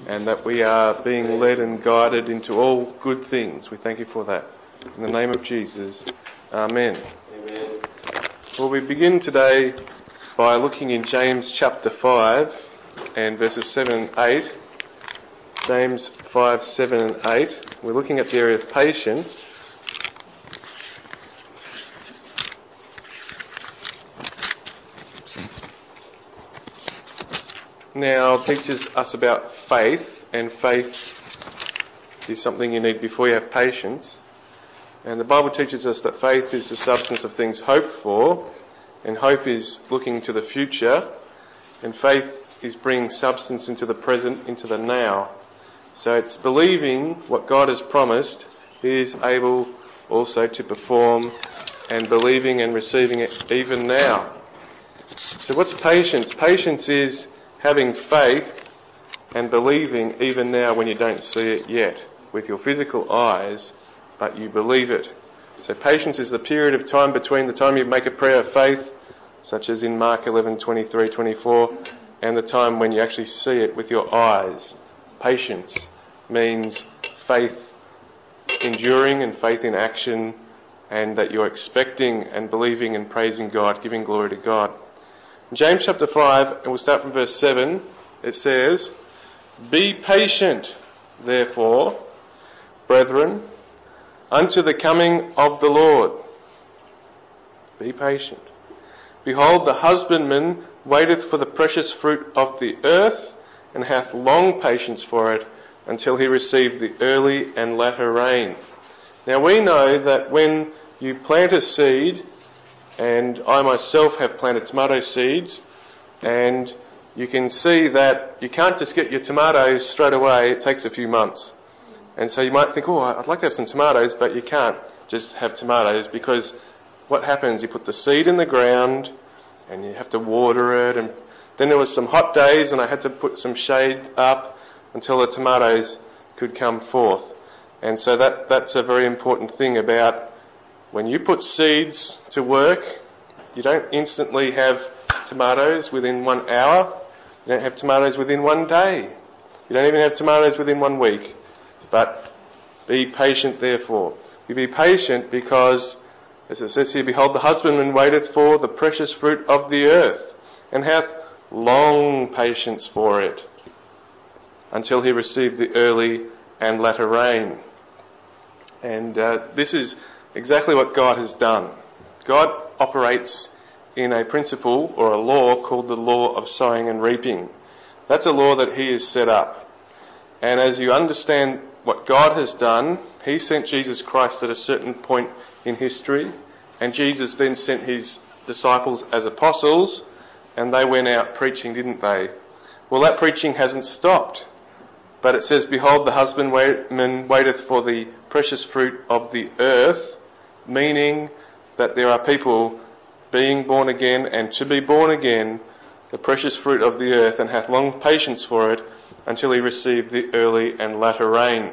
and that we are being led and guided into all good things. We thank you for that. In the name of Jesus, Amen. Amen. Well, we begin today by looking in James chapter 5 and verses 7 and 8. James 5, 7 and 8. We're looking at the area of patience. Now, it teaches us about faith, and faith is something you need before you have patience. And the Bible teaches us that faith is the substance of things hoped for, and hope is looking to the future, and faith is bringing substance into the present, into the now. So it's believing what God has promised. He is able also to perform, and believing and receiving it even now. So what's patience? Patience is having faith and believing even now when you don't see it yet with your physical eyes, but you believe it. So patience is the period of time between the time you make a prayer of faith, such as in Mark 11:23, 24, and the time when you actually see it with your eyes. Patience means faith enduring and faith in action, and that you're expecting and believing and praising God, giving glory to God. In James chapter 5, and we'll start from verse 7, it says, "Be patient, therefore, brethren, unto the coming of the Lord." Be patient. "Behold, the husbandman waiteth for the precious fruit of the earth, and hath long patience for it, until he receive the early and latter rain." Now we know that when you plant a seed, and I myself have planted tomato seeds, and you can see that you can't just get your tomatoes straight away, it takes a few months. And so you might think, oh, I'd like to have some tomatoes, but you can't just have tomatoes, because what happens, you put the seed in the ground, and you have to water it, and then there was some hot days, and I had to put some shade up until the tomatoes could come forth. And so that's a very important thing about when you put seeds to work, you don't instantly have tomatoes within 1 hour. You don't have tomatoes within 1 day. You don't even have tomatoes within 1 week. But be patient, therefore. You be patient because, as it says here, "Behold, the husbandman waiteth for the precious fruit of the earth, and hath long patience for it, until he receive the early and latter rain." And this is exactly what God has done. God operates in a principle or a law called the law of sowing and reaping. That's a law that He has set up. And as you understand what God has done, He sent Jesus Christ at a certain point in history, and Jesus then sent His disciples as apostles, and they went out preaching, didn't they? Well, that preaching hasn't stopped. But it says, "Behold, the husbandman waiteth for the precious fruit of the earth," meaning that there are people being born again and to be born again, the precious fruit of the earth, and hath long patience for it, until he receive the early and latter rain.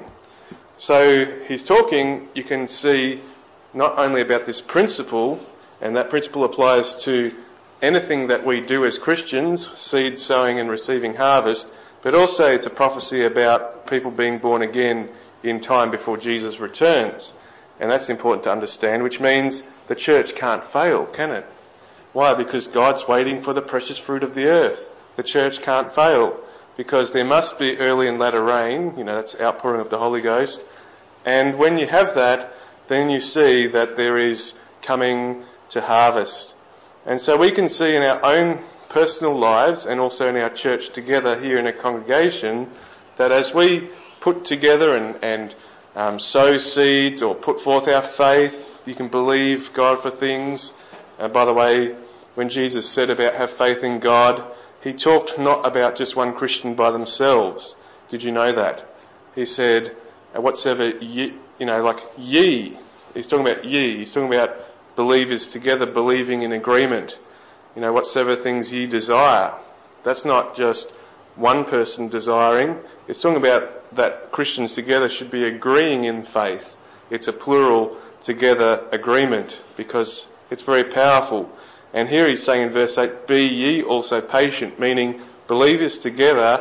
So he's talking, you can see, not only about this principle, and that principle applies to anything that we do as Christians, seed sowing and receiving harvest, but also it's a prophecy about people being born again in time before Jesus returns. And that's important to understand, which means the church can't fail, can it? Why? Because God's waiting for the precious fruit of the earth. The church can't fail, because there must be early and latter rain, that's outpouring of the Holy Ghost. And when you have that, then you see that there is coming to harvest. And so we can see in our own personal lives, and also in our church together here in a congregation, that as we put together and sow seeds or put forth our faith, you can believe God for things. By the way, when Jesus said about have faith in God, He talked not about just one Christian by themselves. Did you know that? He said, whatsoever ye, like ye. He's talking about ye. He's talking about believers together believing in agreement. Whatsoever things ye desire. That's not just one person desiring. It's talking about that Christians together should be agreeing in faith. It's a plural together agreement, because it's very powerful. And here he's saying in verse 8, "Be ye also patient," meaning believers together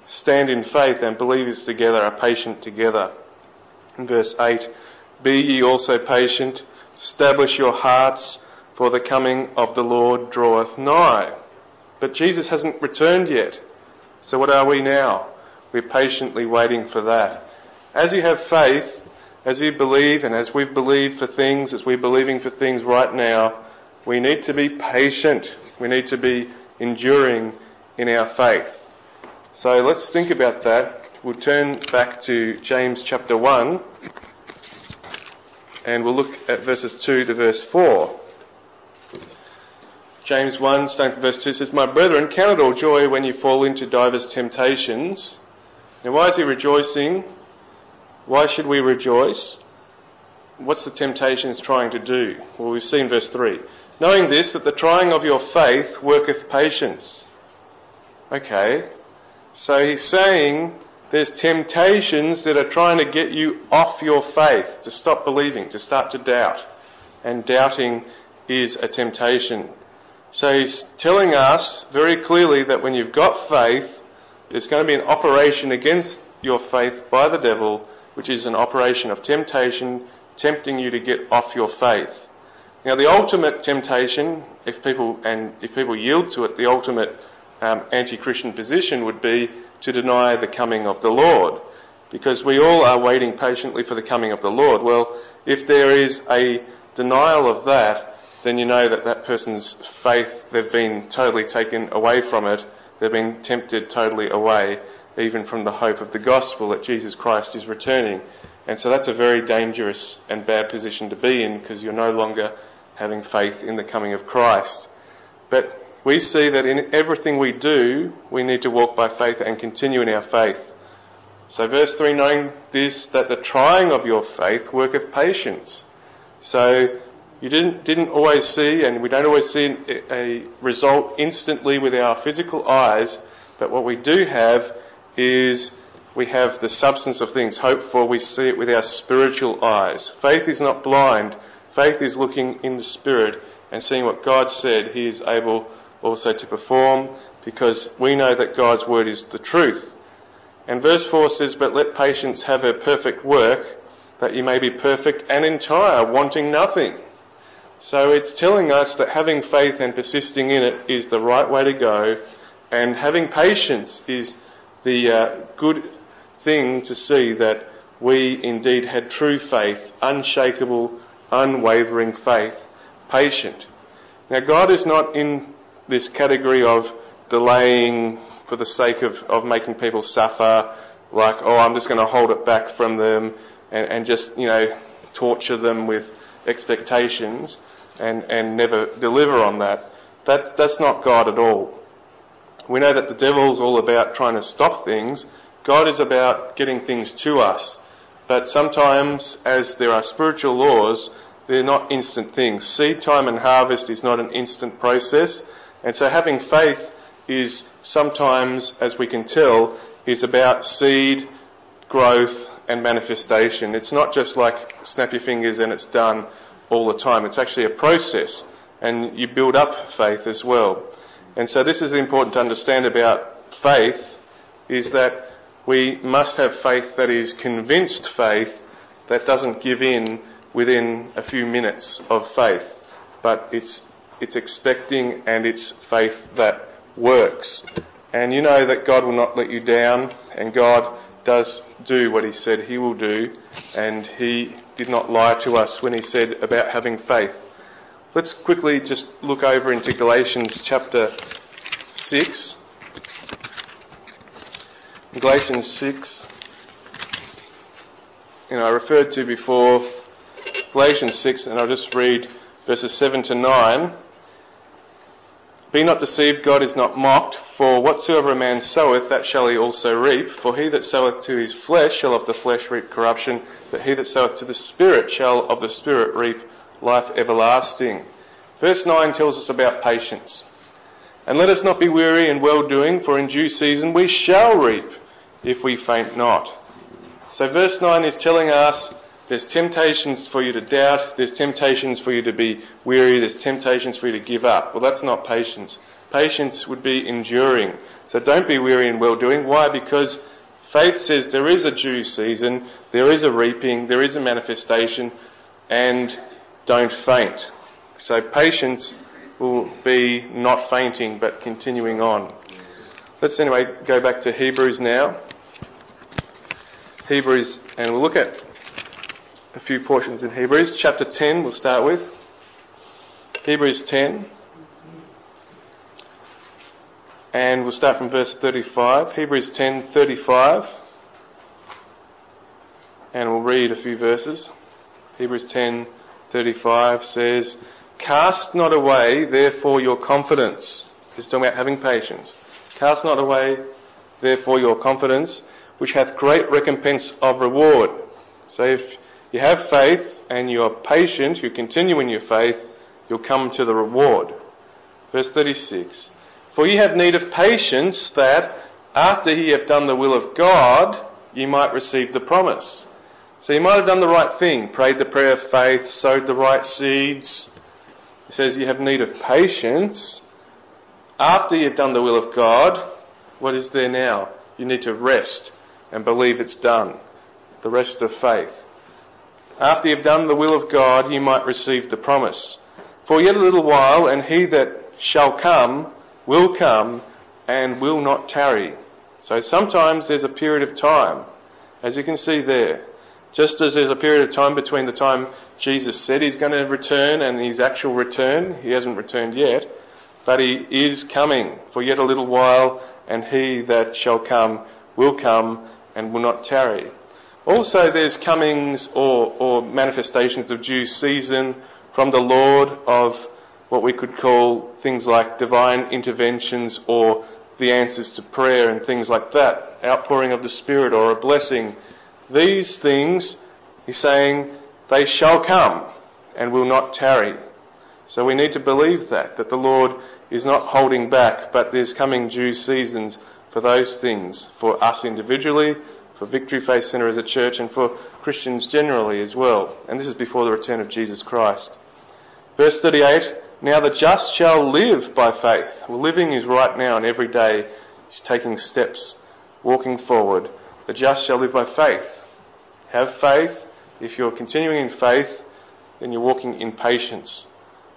stand in faith, and believers together are patient together. In verse 8, be ye also patient, establish your hearts, for the coming of the Lord draweth nigh. But Jesus hasn't returned yet. So what are we now? We're patiently waiting for that. As you have faith, as you believe, and as we've believed for things, as we're believing for things right now, we need to be patient. We need to be enduring in our faith. So let's think about that. We'll turn back to James chapter 1, and we'll look at verses 2 to verse 4. James 1, starting at verse 2, says, My brethren, count it all joy when you fall into divers temptations. Now why is he rejoicing? Why should we rejoice? What's the temptations trying to do? Well, we've seen verse 3. Knowing this, that the trying of your faith worketh patience. Okay, so he's saying there's temptations that are trying to get you off your faith, to stop believing, to start to doubt. And doubting is a temptation. So he's telling us very clearly that when you've got faith, there's going to be an operation against your faith by the devil, which is an operation of temptation, tempting you to get off your faith. Now the ultimate temptation, if people yield to it, the ultimate anti-Christian position would be to deny the coming of the Lord. Because we all are waiting patiently for the coming of the Lord. Well, if there is a denial of that, then you know that that person's faith, they've been totally taken away from it. They've been tempted totally away, even from the hope of the gospel that Jesus Christ is returning. And so that's a very dangerous and bad position to be in, because you're no longer having faith in the coming of Christ. But we see that in everything we do, we need to walk by faith and continue in our faith. So verse 3, knowing this, that the trying of your faith worketh patience. So you didn't always see, and we don't always see a result instantly with our physical eyes, but what we do have is we have the substance of things hoped for. We see it with our spiritual eyes. Faith is not blind. Faith is looking in the Spirit and seeing what God said He is able also to perform, because we know that God's word is the truth. And verse 4 says, But let patience have her perfect work, that you may be perfect and entire, wanting nothing. So it's telling us that having faith and persisting in it is the right way to go, and having patience is the good thing to see that we indeed had true faith, unshakable, unwavering faith, patient. Now God is not in this category of delaying for the sake of making people suffer, like, I'm just going to hold it back from them and just, torture them with expectations and never deliver on that. That's not God at all. We know that the devil's all about trying to stop things. God is about getting things to us. But sometimes, as there are spiritual laws, they're not instant things. Seed time and harvest is not an instant process. And so having faith is sometimes, as we can tell, is about seed, growth and manifestation. It's not just like snap your fingers and it's done all the time. It's actually a process, and you build up faith as well. And so this is important to understand about faith, is that we must have faith that is convinced faith, that doesn't give in within a few minutes of faith, but it's expecting, and it's faith that works. And you know that God will not let you down, and God does do what He said He will do, and He did not lie to us when He said about having faith. Let's quickly just look over into Galatians chapter 6. Galatians 6, I referred to before, Galatians 6, and I'll just read verses 7 to 9. Be not deceived, God is not mocked, for whatsoever a man soweth, that shall he also reap. For he that soweth to his flesh shall of the flesh reap corruption, but he that soweth to the Spirit shall of the Spirit reap life everlasting. Verse 9 tells us about patience. And let us not be weary in well-doing, for in due season we shall reap, if we faint not. So verse 9 is telling us there's temptations for you to doubt, there's temptations for you to be weary, there's temptations for you to give up. Well, that's not patience. Patience would be enduring. So don't be weary in well-doing. Why? Because faith says there is a due season, there is a reaping, there is a manifestation, and don't faint. So patience will be not fainting but continuing on. Let's anyway go back to Hebrews now. Hebrews, and we'll look at a few portions in Hebrews. Chapter 10 we'll start with. Hebrews 10. And we'll start from verse 35. Hebrews 10:35. And we'll read a few verses. Hebrews 10:35 says, "Cast not away, therefore, your confidence." He's talking about having patience. "Cast not away, therefore, your confidence, which hath great recompense of reward." So if you have faith and you are patient, you continue in your faith, you'll come to the reward. Verse 36. "For ye have need of patience, that, after ye have done the will of God, ye might receive the promise." So you might have done the right thing, prayed the prayer of faith, sowed the right seeds. It says you have need of patience. After you've done the will of God, what is there now? You need to rest and believe it's done. The rest of faith. After you've done the will of God, you might receive the promise. "For yet a little while, and he that shall come will come and will not tarry." So sometimes there's a period of time, as you can see there. Just as there's a period of time between the time Jesus said he's going to return and his actual return, he hasn't returned yet, but he is coming for yet a little while, and he that shall come will come and will not tarry. Also there's comings or manifestations of due season from the Lord of what we could call things like divine interventions or the answers to prayer and things like that, outpouring of the Spirit or a blessing. These things, he's saying, they shall come and will not tarry. So we need to believe that the Lord is not holding back, but there's coming due seasons for those things, for us individually, for Victory Faith Centre as a church, and for Christians generally as well. And this is before the return of Jesus Christ. Verse 38, "Now the just shall live by faith." Well, living is right now and every day. He's taking steps, walking forward. The just shall live by faith. Have faith. If you're continuing in faith, then you're walking in patience.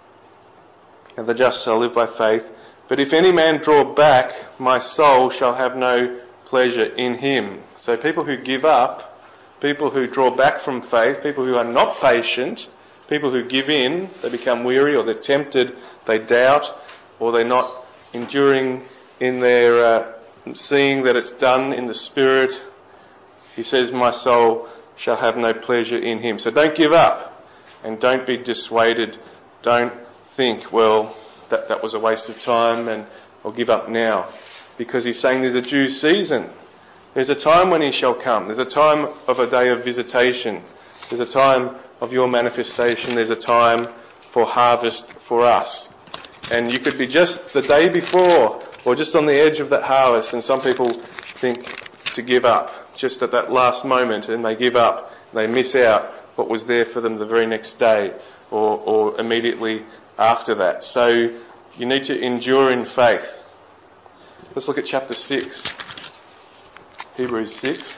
And the just shall live by faith. "But if any man draw back, my soul shall have no pleasure in him." So people who give up, people who draw back from faith, people who are not patient, people who give in, they become weary or they're tempted, they doubt, or they're not enduring in their seeing that it's done in the Spirit. He says, "My soul shall have no pleasure in him." So don't give up and don't be dissuaded. Don't think, well, that was a waste of time and I'll give up now. Because he's saying there's a due season. There's a time when he shall come. There's a time of a day of visitation. There's a time of your manifestation. There's a time for harvest for us. And you could be just the day before or just on the edge of that harvest, and some people think to give up just at that last moment, and they give up. They miss out what was there for them the very next day or immediately after that. So you need to endure in faith. Let's look at chapter 6. Hebrews 6.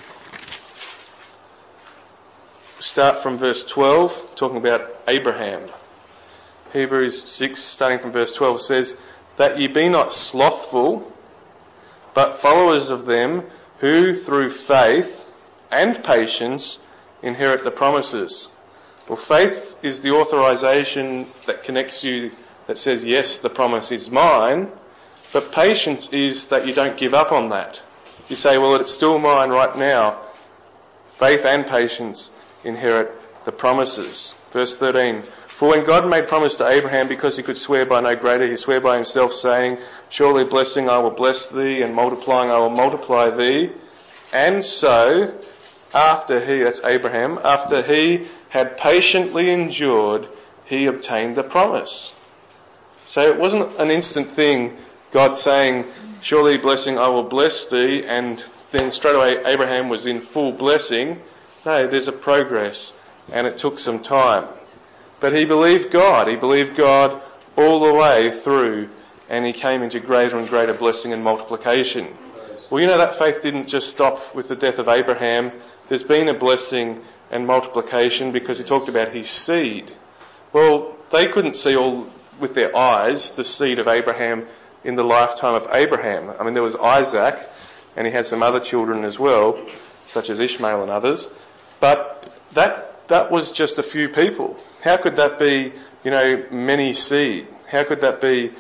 Start from verse 12, talking about Abraham. Hebrews 6, starting from verse 12, says, "That ye be not slothful, but followers of them who through faith and patience inherit the promises." Well, faith is the authorization that connects you, that says, yes, the promise is mine, but patience is that you don't give up on that. You say, well, it's still mine right now. Faith and patience inherit the promises. Verse 13, "For when God made promise to Abraham, because he could swear by no greater, he sware by himself, saying, Surely blessing I will bless thee, and multiplying I will multiply thee. And so, after he," that's Abraham, "after he had patiently endured, he obtained the promise." So it wasn't an instant thing, God saying, "Surely blessing I will bless thee," and then straight away Abraham was in full blessing. No, there's a progress, and it took some time. But he believed God. He believed God all the way through, and he came into greater and greater blessing and multiplication. Well, you know, that faith didn't just stop with the death of Abraham. There's been a blessing and multiplication because he talked about his seed. Well, they couldn't see all with their eyes the seed of Abraham in the lifetime of Abraham. I mean, there was Isaac, and he had some other children as well, such as Ishmael and others. But that was just a few people. How could that be, you know, many seed? How could that be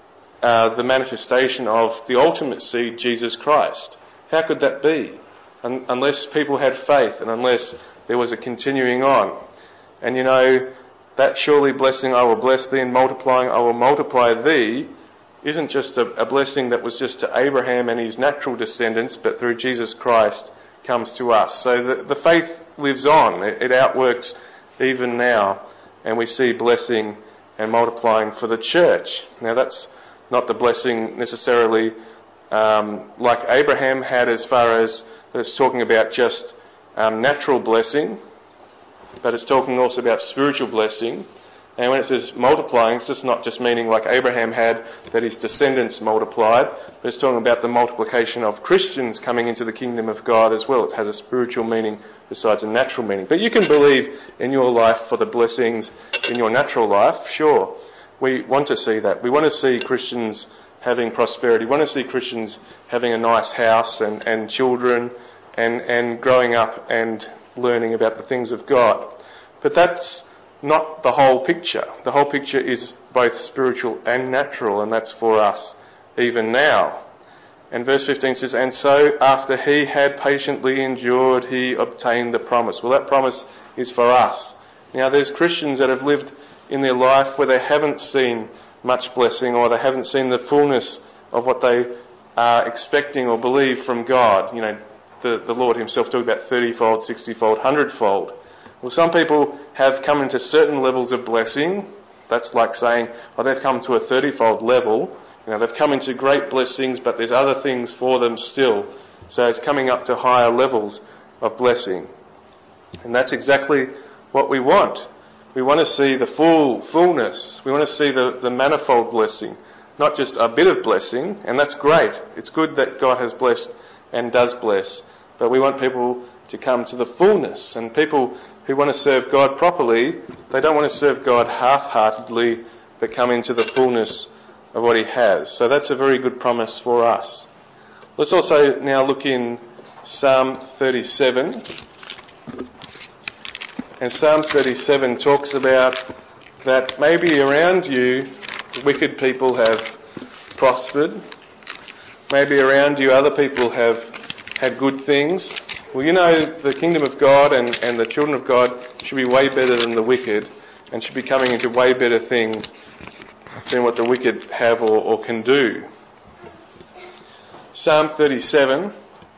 the manifestation of the ultimate seed, Jesus Christ? How could that be? Unless people had faith and unless there was a continuing on. And you know, that surely blessing I will bless thee, and multiplying I will multiply thee, isn't just a blessing that was just to Abraham and his natural descendants, but through Jesus Christ comes to us. So the faith lives on. It outworks even now, and we see blessing and multiplying for the church. Now that's not the blessing necessarily like Abraham had, as far as it's talking about just natural blessing, but it's talking also about spiritual blessing. And when it says multiplying, it's just not just meaning like Abraham had, that his descendants multiplied, but it's talking about the multiplication of Christians coming into the kingdom of God as well. It has a spiritual meaning besides a natural meaning. But you can believe in your life for the blessings in your natural life, sure. We want to see that. We want to see Christians having prosperity. We want to see Christians having a nice house and children and growing up and learning about the things of God. But that's not the whole picture. The whole picture is both spiritual and natural, and that's for us even now. And verse 15 says, and so after he had patiently endured, he obtained the promise. Well, that promise is for us. Now, there's Christians that have lived in their life where they haven't seen much blessing, or they haven't seen the fullness of what they are expecting or believe from God. You know, the Lord himself talked about 30-fold, 60-fold, 100-fold. Well, some people have come into certain levels of blessing. That's like saying, oh, they've come to a 30-fold level. You know, they've come into great blessings, but there's other things for them still. So it's coming up to higher levels of blessing. And that's exactly what we want. We want to see the fullness. We want to see the manifold blessing, not just a bit of blessing, and that's great. It's good that God has blessed and does bless, but we want people to come to the fullness. And people who want to serve God properly, they don't want to serve God half-heartedly, but come into the fullness of what he has. So that's a very good promise for us. Let's also now look in Psalm 37. And Psalm 37 talks about that maybe around you, wicked people have prospered. Maybe around you, other people have had good things. Well, you know, the kingdom of God and the children of God should be way better than the wicked, and should be coming into way better things than what the wicked have or can do. Psalm 37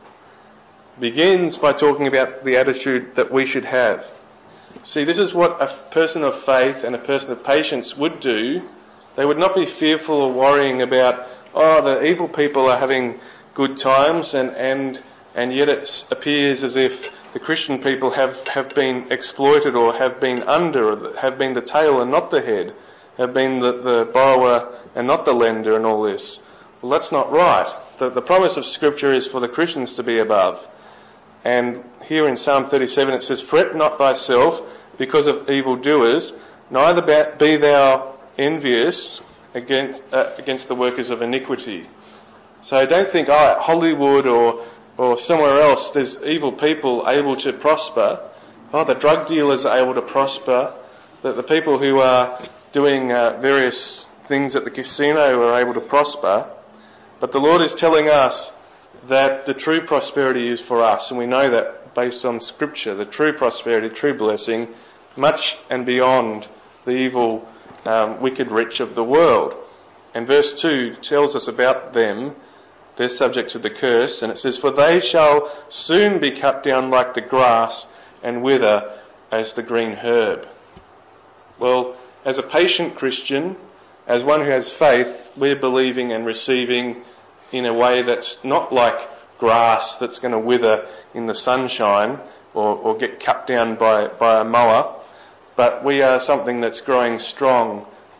begins by talking about the attitude that we should have. See, this is what a person of faith and a person of patience would do. They would not be fearful or worrying about, oh, the evil people are having good times, and yet it appears as if the Christian people have been exploited, or have been under, or have been the tail and not the head, have been the borrower and not the lender, and all this. Well, that's not right. The promise of Scripture is for the Christians to be above. And here in Psalm 37 it says, fret not thyself because of evildoers, neither be thou envious against the workers of iniquity. So don't think, oh, Hollywood or somewhere else there's evil people able to prosper. Oh, the drug dealers are able to prosper. The people who are doing various things at the casino are able to prosper. But the Lord is telling us that the true prosperity is for us, and we know that based on Scripture. The true prosperity, true blessing, much and beyond the evil, wicked rich of the world. And verse 2 tells us about them. They're subject to the curse, and it says, for they shall soon be cut down like the grass and wither as the green herb. Well, as a patient Christian, as one who has faith, we're believing and receiving in a way that's not like grass that's going to wither in the sunshine or get cut down by a mower, but we are something that's growing strong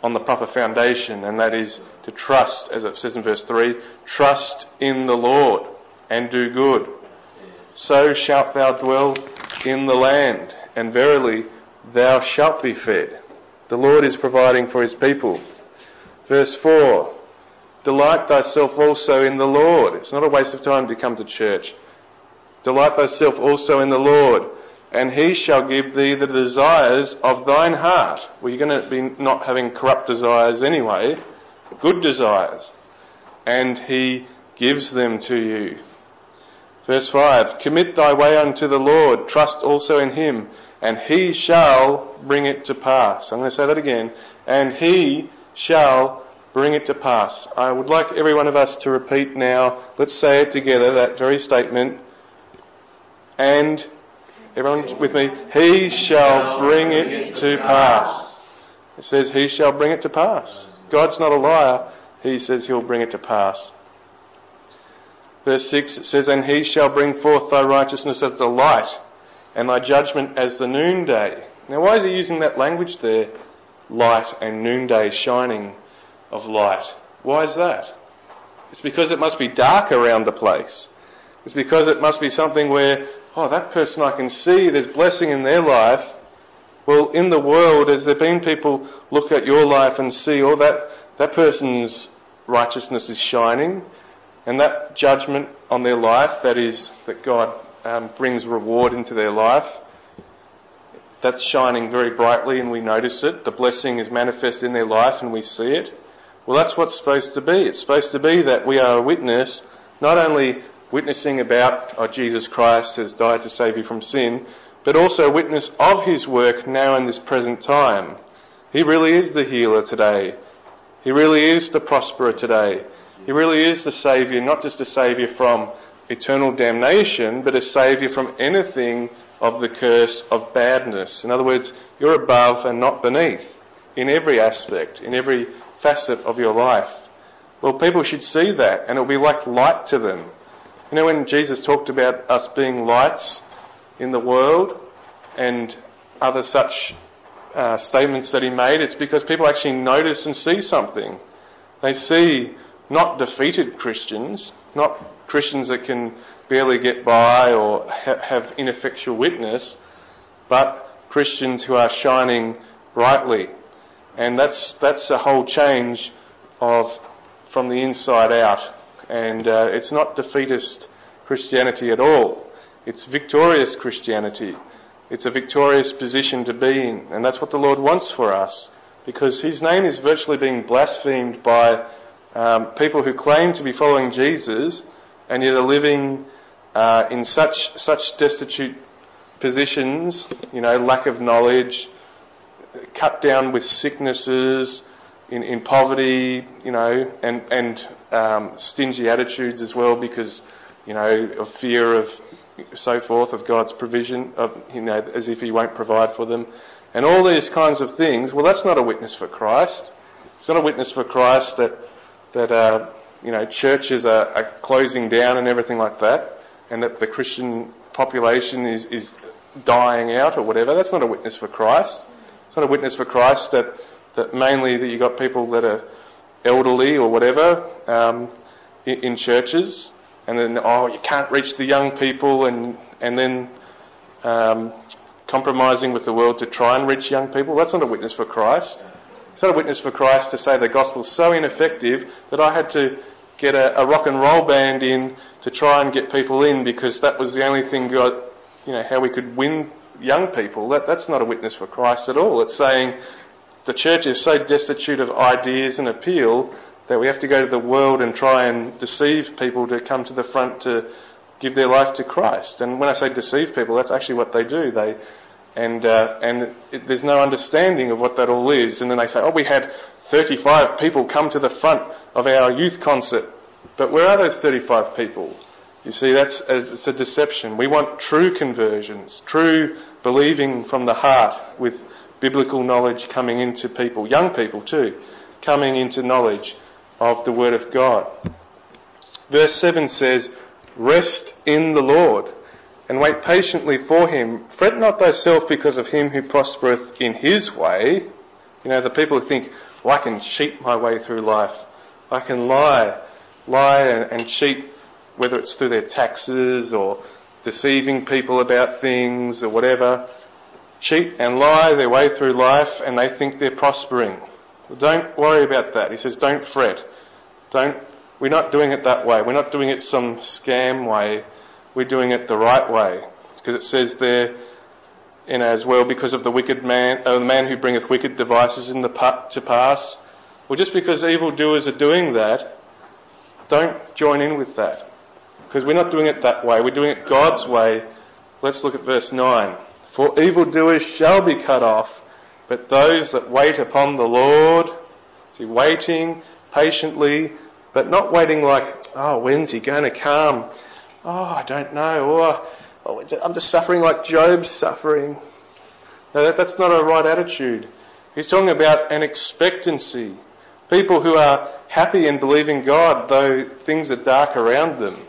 on the proper foundation, and that is to trust, as it says in verse 3, trust in the Lord and do good. So shalt thou dwell in the land, and verily thou shalt be fed. The Lord is providing for his people. Verse 4, delight thyself also in the Lord. It's not a waste of time to come to church. Delight thyself also in the Lord, and he shall give thee the desires of thine heart. Well, you're going to be not having corrupt desires anyway, good desires. And he gives them to you. Verse 5, commit thy way unto the Lord, trust also in him, and he shall bring it to pass. I'm going to say that again. And he shall bring it to pass. I would like every one of us to repeat now, let's say it together, that very statement. And, everyone with me, he shall bring it to pass. It says he shall bring it to pass. God's not a liar. He says he'll bring it to pass. Verse 6, it says, and he shall bring forth thy righteousness as the light, and thy judgment as the noonday. Now why is he using that language there? Light and noonday, shining of light. Why is that? It's because it must be dark around the place. It's because it must be something where, oh, that person I can see, there's blessing in their life. Well, in the world, has there been people look at your life and see, oh, that person's righteousness is shining, and that judgment on their life, that is, that God brings reward into their life, that's shining very brightly and we notice it. The blessing is manifest in their life and we see it. Well, that's what's supposed to be. It's supposed to be that we are a witness, not only witnessing about Jesus Christ has died to save you from sin, but also a witness of his work now in this present time. He really is the healer today. He really is the prosperer today. He really is the Saviour, not just a Saviour from eternal damnation, but a Saviour from anything of the curse of badness. In other words, you're above and not beneath in every aspect, in every facet of your life. Well, people should see that, and it'll be like light to them. You know, when Jesus talked about us being lights in the world and other such statements that he made, it's because people actually notice and see something. They see not defeated Christians, not Christians that can barely get by or have ineffectual witness, but Christians who are shining brightly. And that's a whole change from the inside out. And it's not defeatist Christianity at all. It's victorious Christianity. It's a victorious position to be in. And that's what the Lord wants for us, because his name is virtually being blasphemed by people who claim to be following Jesus and yet are living in such destitute positions, lack of knowledge, cut down with sicknesses, in poverty, and stingy attitudes as well because, of fear of so forth, of God's provision, as if he won't provide for them. And all these kinds of things, well, that's not a witness for Christ. It's not a witness for Christ that churches are closing down and everything like that, and that the Christian population is dying out or whatever. That's not a witness for Christ. It's not a witness for Christ that mainly that you've got people that are elderly or whatever in churches, and then you can't reach the young people, and then compromising with the world to try and reach young people. That's not a witness for Christ. It's not a witness for Christ to say the gospel's so ineffective that I had to get a rock and roll band in to try and get people in because that was the only thing God, how we could win young people. That's not a witness for Christ at all. It's saying the church is so destitute of ideas and appeal that we have to go to the world and try and deceive people to come to the front to give their life to Christ. And when I say deceive people, that's actually what they do. There's no understanding of what that all is. And then they say, we had 35 people come to the front of our youth concert. But where are those 35 people? You see, it's a deception. We want true conversions, true believing from the heart with biblical knowledge coming into people, young people too, coming into knowledge of the Word of God. Verse 7 says, rest in the Lord, and wait patiently for him. Fret not thyself because of him who prospereth in his way. The people who think, well, I can cheat my way through life. I can lie and cheat, whether it's through their taxes or deceiving people about things or whatever. Cheat and lie their way through life and they think they're prospering. Well, don't worry about that. He says, don't fret. We're not doing it that way. We're not doing it some scam way. We're doing it the right way. Because it says there, as well, because of the man who bringeth wicked devices to pass. Well, just because evildoers are doing that, don't join in with that. Because we're not doing it that way. We're doing it God's way. Let's look at verse 9. For evildoers shall be cut off, but those that wait upon the Lord, see, waiting patiently, but not waiting like, oh, when's he going to come? Oh, I don't know. Oh, I'm just suffering like Job's suffering. No, that's not a right attitude. He's talking about an expectancy. People who are happy and believe in God, though things are dark around them.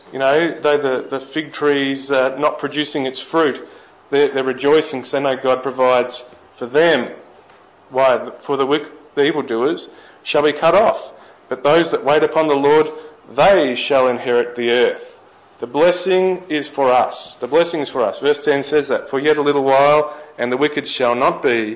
Though the fig tree's not producing its fruit, they're rejoicing because they know God provides for them. Why? For the evildoers shall be cut off. But those that wait upon the Lord, they shall inherit the earth. The blessing is for us. The blessing is for us. Verse 10 says that. For yet a little while, and the wicked shall not be.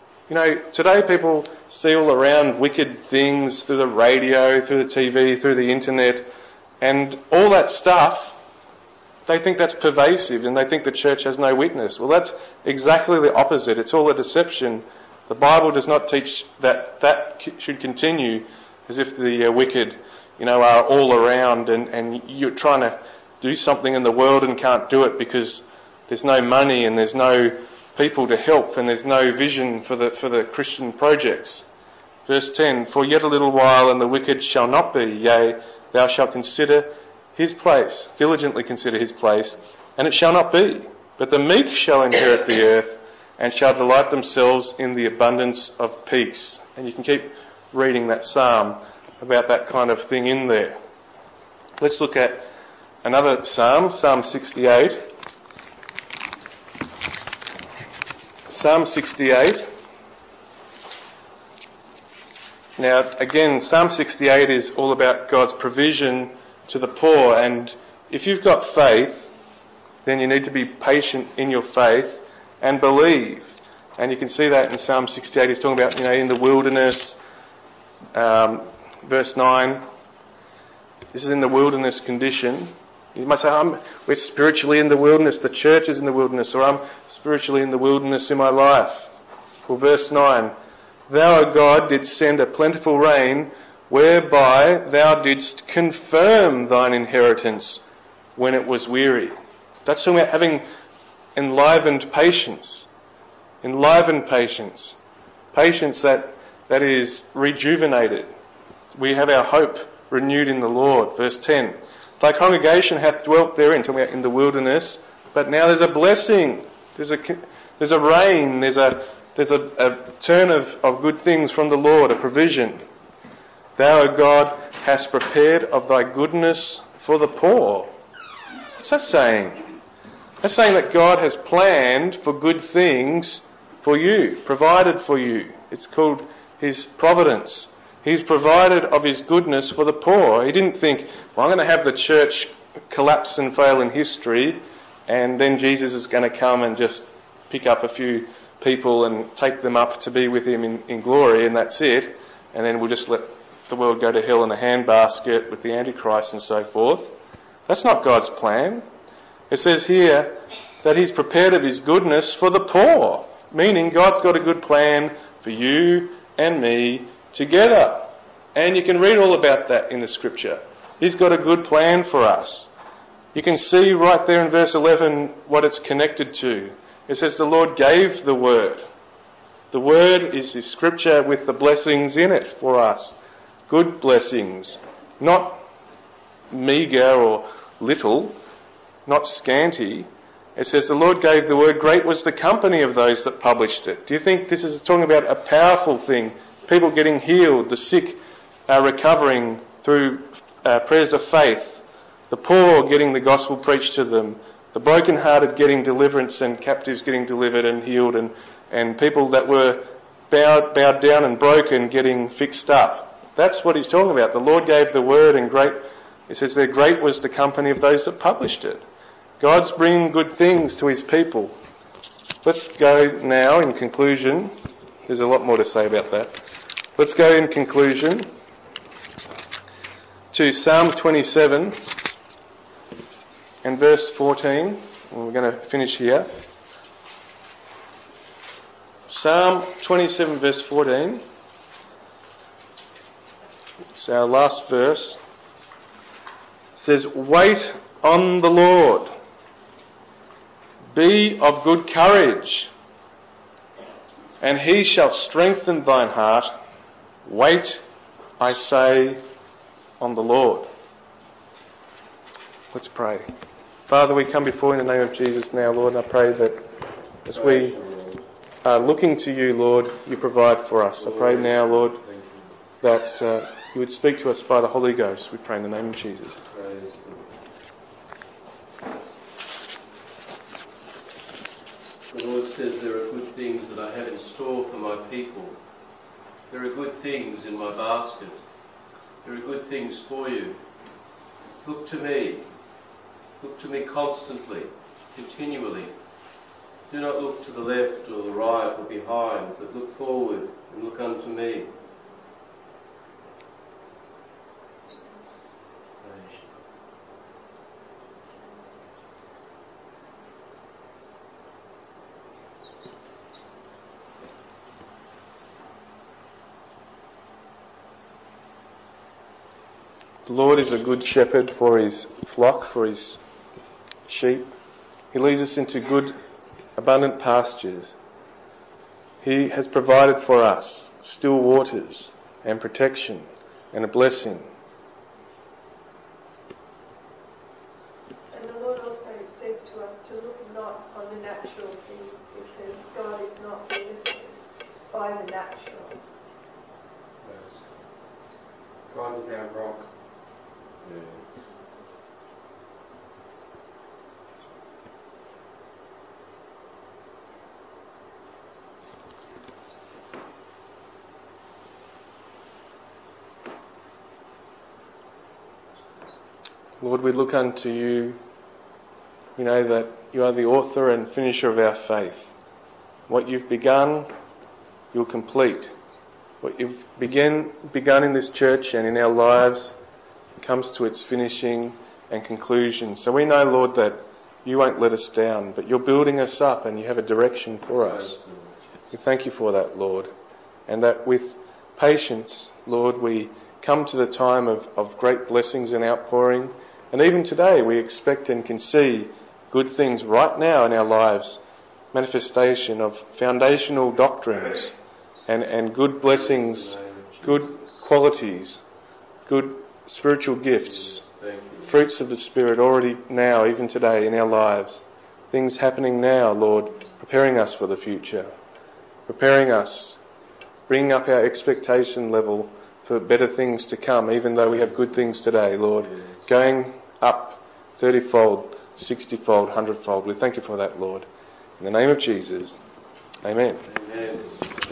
Today people see all around wicked things through the radio, through the TV, through the internet, and all that stuff, they think that's pervasive and they think the church has no witness. Well, that's exactly the opposite. It's all a deception. The Bible does not teach that should continue as if the wicked, are all around and you're trying to do something in the world and can't do it because there's no money and there's no people to help and there's no vision for the Christian projects. Verse 10, for yet a little while and the wicked shall not be, yea, thou shalt consider his place, diligently consider his place, and it shall not be. But the meek shall inherit the earth and shall delight themselves in the abundance of peace. And you can keep reading that psalm about that kind of thing in there. Let's look at another psalm, Psalm 68. Psalm 68. Now, again, Psalm 68 is all about God's provision to the poor. And if you've got faith, then you need to be patient in your faith and believe. And you can see that in Psalm 68. He's talking about, in the wilderness. Verse 9. This is in the wilderness condition. You might say, we're spiritually in the wilderness, the church is in the wilderness, or I'm spiritually in the wilderness in my life. Well, verse 9, thou, O God, didst send a plentiful rain, whereby thou didst confirm thine inheritance when it was weary. That's talking about having enlivened patience. Enlivened patience. Patience that is rejuvenated. We have our hope renewed in the Lord. Verse 10. Thy congregation hath dwelt therein, talking about in the wilderness, but now there's a blessing. There's a rain, there's a turn of good things from the Lord, a provision. Thou, O God, hast prepared of thy goodness for the poor. What's that saying? That's saying that God has planned for good things for you, provided for you. It's called His providence. He's provided of His goodness for the poor. He didn't think, well, I'm going to have the church collapse and fail in history and then Jesus is going to come and just pick up a few people and take them up to be with Him in glory and that's it. And then we'll just let the world go to hell in a handbasket with the Antichrist and so forth. That's not God's plan. It says here that He's prepared of His goodness for the poor. Meaning God's got a good plan for you and me together. And you can read all about that in the Scripture. He's got a good plan for us. You can see right there in verse 11 what it's connected to. It says the Lord gave the Word. The Word is His Scripture with the blessings in it for us. Good blessings. Not meagre or little. Not scanty. It says the Lord gave the Word. Great was the company of those that published it. Do you think this is talking about a powerful thing? People getting healed, the sick recovering through prayers of faith, the poor getting the gospel preached to them, the brokenhearted getting deliverance and captives getting delivered and healed, and people that were bowed down and broken getting fixed up. That's what he's talking about. The Lord gave the word, and it says there, great was the company of those that published it. God's bringing good things to his people. Let's go now, in conclusion. There's a lot more to say about that. Let's go in conclusion to Psalm 27 and verse 14. And we're going to finish here. Psalm 27 verse 14. It's our last verse. It says, wait on the Lord. Be of good courage, and he shall strengthen thine heart. Wait, I say, on the Lord. Let's pray. Father, we come before you in the name of Jesus now, Lord, and I pray that as we are looking to you, Lord, you provide for us. I pray now, Lord, that you would speak to us by the Holy Ghost. We pray in the name of Jesus. The Lord says there are good things that I have in store for my people. There are good things in my basket. There are good things for you. Look to me. Look to me constantly, continually. Do not look to the left or the right or behind, but look forward and look unto me. The Lord is a good shepherd for his flock, for his sheep. He leads us into good, abundant pastures. He has provided for us still waters and protection and a blessing. And the Lord also says to us to look not on the natural things, because God is not limited by the natural. God is our rock. Yes. Lord, we look unto you. We know that you are the author and finisher of our faith. What you've begun, you'll complete. What you've begun in this church and in our lives comes to its finishing and conclusion. So we know, Lord, that you won't let us down, but you're building us up and you have a direction for us. We thank you for that, Lord. And that with patience, Lord, we come to the time of great blessings and outpouring. And even today we expect and can see good things right now in our lives. Manifestation of foundational doctrines and good blessings, good qualities, good spiritual gifts, fruits of the Spirit already now, even today in our lives. Things happening now, Lord, preparing us for the future. Preparing us, bringing up our expectation level for better things to come, even though we have good things today, Lord. Going up 30-fold, 60-fold, 100-fold. We thank you for that, Lord. In the name of Jesus, amen. Amen.